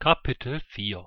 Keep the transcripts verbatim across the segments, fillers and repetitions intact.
Kapitel vier.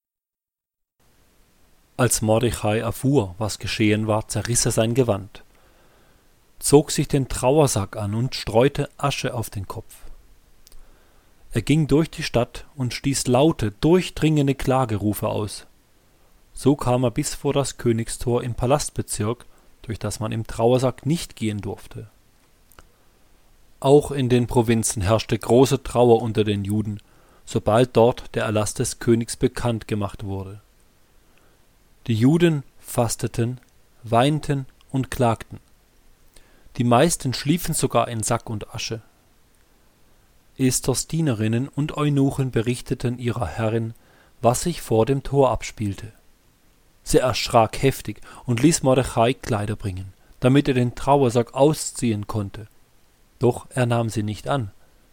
Als Mordechai erfuhr, was geschehen war, zerriss er sein Gewand, zog sich den Trauersack an und streute Asche auf den Kopf. Er ging durch die Stadt und stieß laute, durchdringende Klagerufe aus. So kam er bis vor das Königstor im Palastbezirk, durch das man im Trauersack nicht gehen durfte. Auch in den Provinzen herrschte große Trauer unter den Juden, sobald dort der Erlass des Königs bekannt gemacht wurde. Die Juden fasteten, weinten und klagten. Die meisten schliefen sogar in Sack und Asche. Esthers Dienerinnen und Eunuchen berichteten ihrer Herrin, was sich vor dem Tor abspielte. Sie erschrak heftig und ließ Mordechai Kleider bringen, damit er den Trauersack ausziehen konnte. Doch er nahm sie nicht an.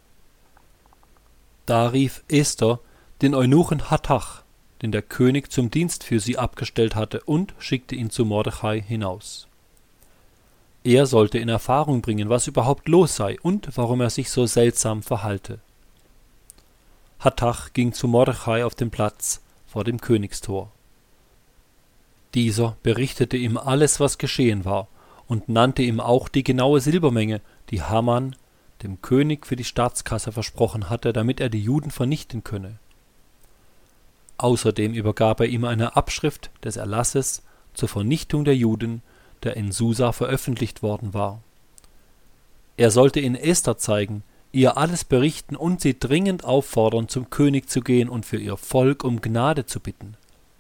Da rief Esther den Eunuchen Hattach, den der König zum Dienst für sie abgestellt hatte, und schickte ihn zu Mordechai hinaus. Er sollte in Erfahrung bringen, was überhaupt los sei und warum er sich so seltsam verhalte. Hattach ging zu Mordechai auf den Platz vor dem Königstor. Dieser berichtete ihm alles, was geschehen war, und nannte ihm auch die genaue Silbermenge, die Haman dem König für die Staatskasse versprochen hatte, damit er die Juden vernichten könne. Außerdem übergab er ihm eine Abschrift des Erlasses zur Vernichtung der Juden, der in Susa veröffentlicht worden war. Er sollte in Esther zeigen, ihr alles berichten und sie dringend auffordern, zum König zu gehen und für ihr Volk um Gnade zu bitten.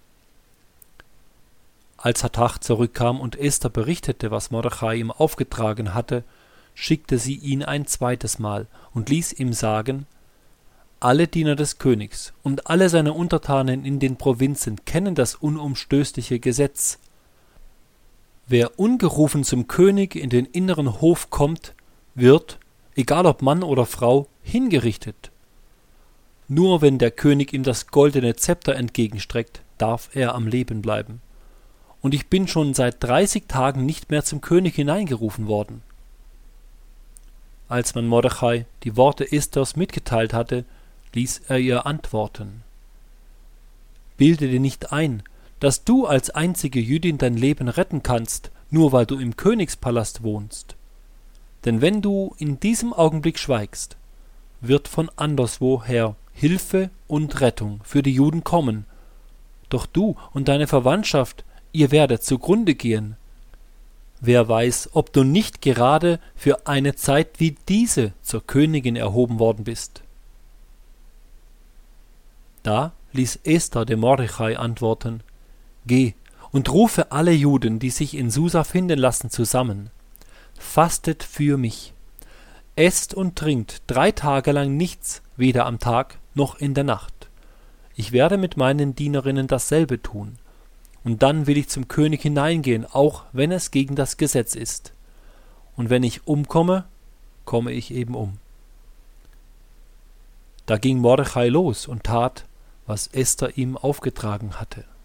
Als Hattach zurückkam und Esther berichtete, was Mordechai ihm aufgetragen hatte, schickte sie ihn ein zweites Mal und ließ ihm sagen: Alle Diener des Königs und alle seine Untertanen in den Provinzen kennen das unumstößliche Gesetz. Wer ungerufen zum König in den inneren Hof kommt, wird, egal ob Mann oder Frau, hingerichtet. Nur wenn der König ihm das goldene Zepter entgegenstreckt, darf er am Leben bleiben. Und ich bin schon seit dreißig Tagen nicht mehr zum König hineingerufen worden. Als man Mordechai die Worte Esthers mitgeteilt hatte, ließ er ihr antworten: Bilde dir nicht ein, dass du als einzige Jüdin dein Leben retten kannst, nur weil du im Königspalast wohnst. Denn wenn du in diesem Augenblick schweigst, wird von anderswoher Hilfe und Rettung für die Juden kommen. Doch du und deine Verwandtschaft, ihr werdet zugrunde gehen. Wer weiß, ob du nicht gerade für eine Zeit wie diese zur Königin erhoben worden bist. Da ließ Esther dem Mordechai antworten: Geh und rufe alle Juden, die sich in Susa finden lassen, zusammen. Fastet für mich. Esst und trinkt drei Tage lang nichts, weder am Tag noch in der Nacht. Ich werde mit meinen Dienerinnen dasselbe tun. Und dann will ich zum König hineingehen, auch wenn es gegen das Gesetz ist. Und wenn ich umkomme, komme ich eben um. Da ging Mordechai los und tat, was Esther ihm aufgetragen hatte.